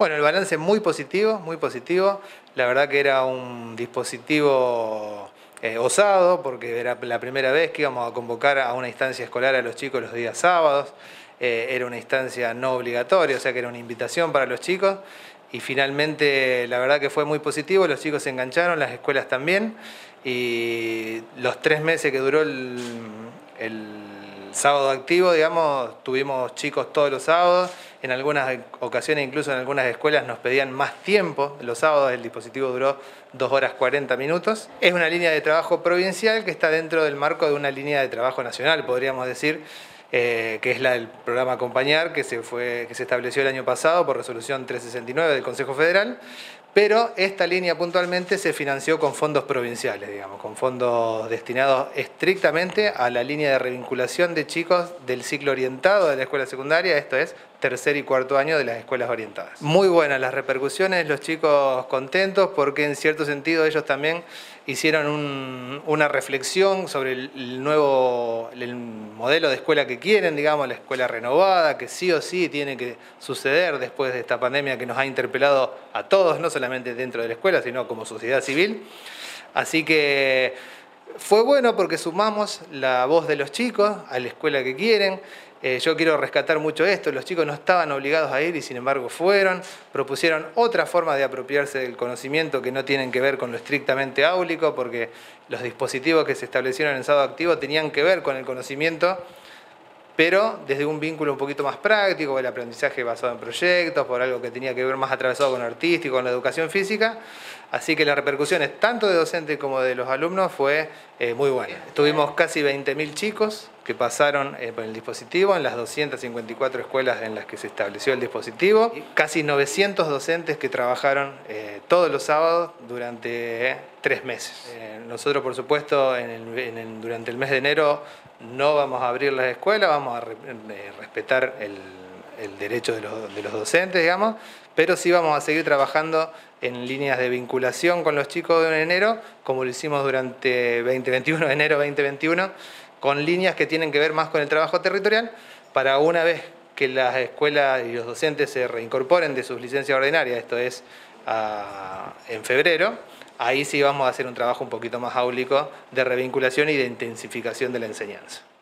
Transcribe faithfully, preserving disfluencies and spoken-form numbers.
Bueno, el balance muy positivo, muy positivo. La verdad que era un dispositivo eh, osado, porque era la primera vez que íbamos a convocar a una instancia escolar a los chicos los días sábados. Eh, era una instancia no obligatoria, o sea que era una invitación para los chicos. Y finalmente, la verdad que fue muy positivo, los chicos se engancharon, las escuelas también. Y los tres meses que duró el, el sábado activo, digamos, tuvimos chicos todos los sábados. En algunas ocasiones, incluso en algunas escuelas, nos pedían más tiempo. Los sábados el dispositivo duró dos horas cuarenta minutos. Es una línea de trabajo provincial que está dentro del marco de una línea de trabajo nacional, podríamos decir, eh, que es la del programa Acompañar, que se, fue, que se estableció el año pasado por resolución trescientos sesenta y nueve del Consejo Federal. Pero esta línea puntualmente se financió con fondos provinciales, digamos, con fondos destinados estrictamente a la línea de revinculación de chicos del ciclo orientado de la escuela secundaria, esto es, tercer y cuarto año de las escuelas orientadas. Muy buenas las repercusiones, los chicos contentos porque en cierto sentido ellos también hicieron un, una reflexión sobre el, el nuevo el modelo de escuela que quieren, digamos, la escuela renovada, que sí o sí tiene que suceder después de esta pandemia que nos ha interpelado a todos, no solamente dentro de la escuela, sino como sociedad civil. Así que fue bueno porque sumamos la voz de los chicos a la escuela que quieren. Eh, yo quiero rescatar mucho esto, los chicos no estaban obligados a ir y sin embargo fueron, propusieron otra forma de apropiarse del conocimiento que no tienen que ver con lo estrictamente áulico, porque los dispositivos que se establecieron en sábado activo tenían que ver con el conocimiento, pero desde un vínculo un poquito más práctico, el aprendizaje basado en proyectos, por algo que tenía que ver más atravesado con lo artístico, con la educación física. Así que las repercusiones tanto de docentes como de los alumnos fue eh, muy buena. Tuvimos casi veinte mil chicos que pasaron eh, por el dispositivo en las doscientas cincuenta y cuatro escuelas en las que se estableció el dispositivo. Y casi novecientos docentes que trabajaron eh, todos los sábados durante eh, tres meses. Eh, nosotros, por supuesto, en el, en el, durante el mes de enero no vamos a abrir las escuelas, vamos a re, eh, respetar el, el derecho de los, de los docentes, digamos, pero sí vamos a seguir trabajando en líneas de vinculación con los chicos en enero, como lo hicimos durante veinte veintiuno, enero veinte veintiuno, con líneas que tienen que ver más con el trabajo territorial, para una vez que las escuelas y los docentes se reincorporen de sus licencias ordinarias, esto es a, en febrero, ahí sí vamos a hacer un trabajo un poquito más áulico de revinculación y de intensificación de la enseñanza.